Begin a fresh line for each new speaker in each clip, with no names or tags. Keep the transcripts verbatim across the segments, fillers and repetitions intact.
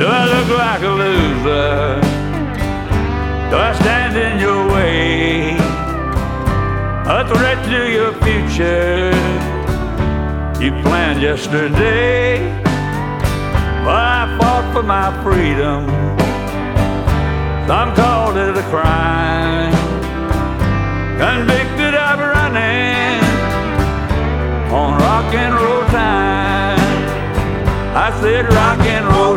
I look like a loser? Do I stand in your way? A threat to your future you planned yesterday. Well, I fought for my freedom. Some called it a crime. Convicted of running on rock and roll time. I said rock and roll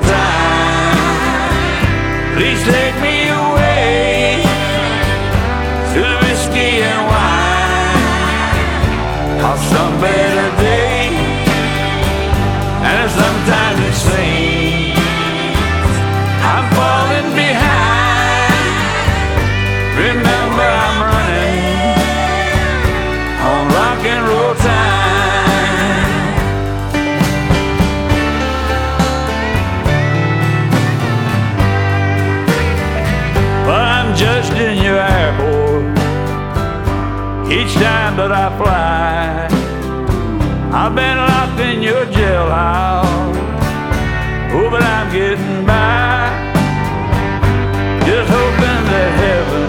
time. Please take me away to the whiskey and wine of some better day. And sometimes it seems I'm falling behind. Remember I'm running on rock and roll time. But I'm judged in your airport each time that I fly. I've been locked in your jailhouse, oh, but I'm getting by. Just hoping that heaven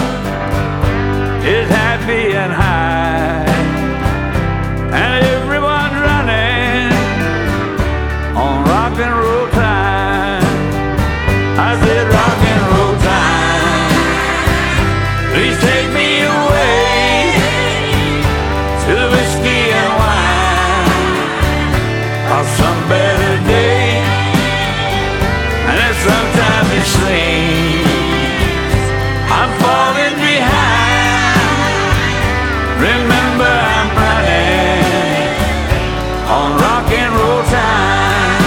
is happy and high. And everyone's running on rock and roll time. I said rock and roll time. Please take me away to the whiskey and wine of some better day. And then sometimes it seems I'm falling behind. Remember I'm running on rock and roll time.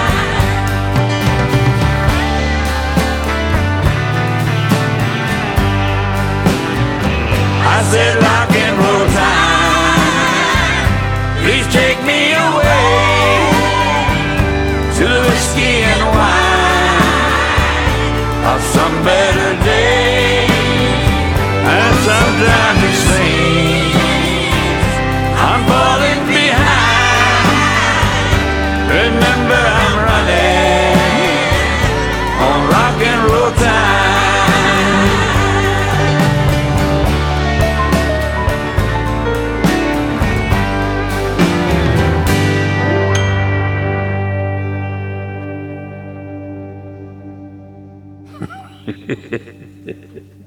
I said rock and roll time. Please take me away to the whiskey and wine of some better day. And sometimes it seems I'm falling behind. Remember I'm running on rock and roll time.